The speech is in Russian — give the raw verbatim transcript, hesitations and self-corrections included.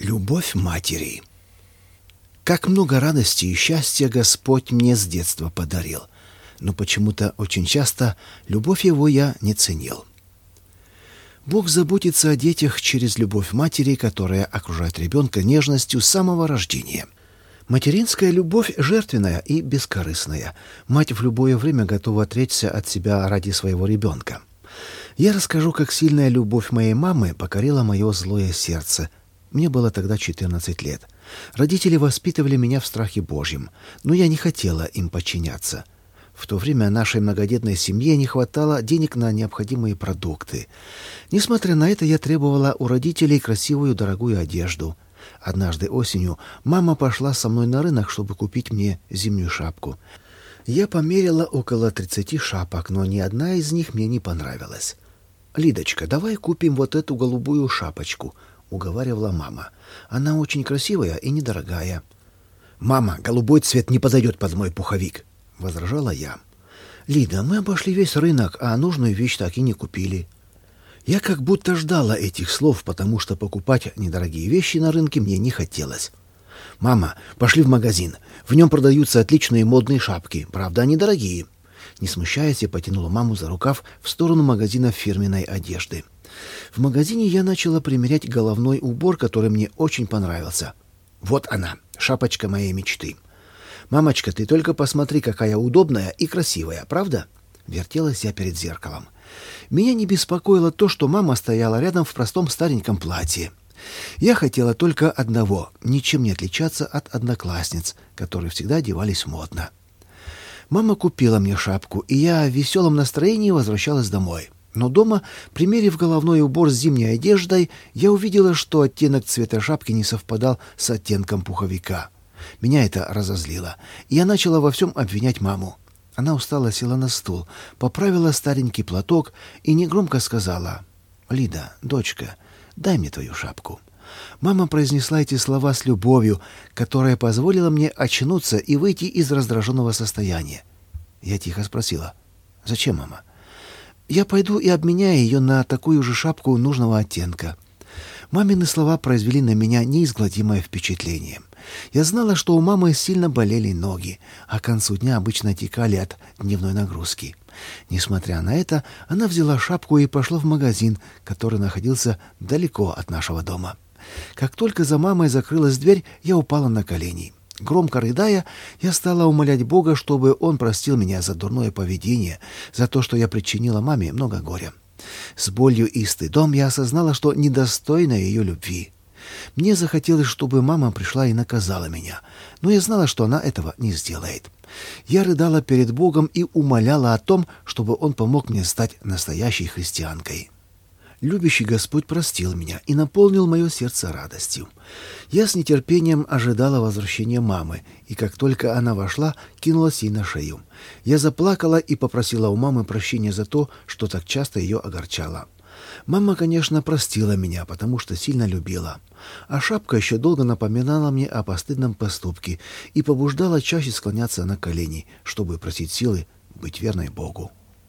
Любовь матери. Как много радости и счастья Господь мне с детства подарил, но почему-то очень часто любовь Его я не ценил. Бог заботится о детях через любовь матери, которая окружает ребенка нежностью с самого рождения. Материнская любовь жертвенная и бескорыстная. Мать в любое время готова отречься от себя ради своего ребенка. Я расскажу, как сильная любовь моей мамы покорила мое злое сердце. Мне было тогда четырнадцать лет. Родители воспитывали меня в страхе Божьем, но я не хотела им подчиняться. В то время нашей многодетной семье не хватало денег на необходимые продукты. Несмотря на это, я требовала у родителей красивую дорогую одежду. Однажды осенью мама пошла со мной на рынок, чтобы купить мне зимнюю шапку. Я померила около тридцати шапок, но ни одна из них мне не понравилась. «Лидочка, давай купим вот эту голубую шапочку», — уговаривала мама. «Она очень красивая и недорогая». «Мама, голубой цвет не подойдет под мой пуховик», — возражала я. «Лида, мы обошли весь рынок, а нужную вещь так и не купили». Я как будто ждала этих слов, потому что покупать недорогие вещи на рынке мне не хотелось. «Мама, пошли в магазин. В нем продаются отличные модные шапки. Правда, они дорогие». Не смущаясь, я потянула маму за рукав в сторону магазина фирменной одежды. В магазине я начала примерять головной убор, который мне очень понравился. «Вот она, шапочка моей мечты». «Мамочка, ты только посмотри, какая удобная и красивая, правда?» Вертелась я перед зеркалом. Меня не беспокоило то, что мама стояла рядом в простом стареньком платье. Я хотела только одного — ничем не отличаться от одноклассниц, которые всегда одевались модно. Мама купила мне шапку, и я в веселом настроении возвращалась домой. Но дома, примерив головной убор с зимней одеждой, я увидела, что оттенок цвета шапки не совпадал с оттенком пуховика. Меня это разозлило, и я начала во всем обвинять маму. Она устало села на стул, поправила старенький платок и негромко сказала: «Лида, дочка, дай мне твою шапку». Мама произнесла эти слова с любовью, которая позволила мне очнуться и выйти из раздраженного состояния. Я тихо спросила: «Зачем, мама?» «Я пойду и обменяю ее на такую же шапку нужного оттенка». Мамины слова произвели на меня неизгладимое впечатление. Я знала, что у мамы сильно болели ноги, а к концу дня обычно отекали от дневной нагрузки. Несмотря на это, она взяла шапку и пошла в магазин, который находился далеко от нашего дома. Как только за мамой закрылась дверь, я упала на колени. Громко рыдая, я стала умолять Бога, чтобы Он простил меня за дурное поведение, за то, что я причинила маме много горя. С болью и стыдом я осознала, что недостойна ее любви. Мне захотелось, чтобы мама пришла и наказала меня, но я знала, что она этого не сделает. Я рыдала перед Богом и умоляла о том, чтобы Он помог мне стать настоящей христианкой. Любящий Господь простил меня и наполнил мое сердце радостью. Я с нетерпением ожидала возвращения мамы, и как только она вошла, кинулась ей на шею. Я заплакала и попросила у мамы прощения за то, что так часто ее огорчала. Мама, конечно, простила меня, потому что сильно любила. А шапка еще долго напоминала мне о постыдном поступке и побуждала чаще склоняться на колени, чтобы просить силы быть верной Богу.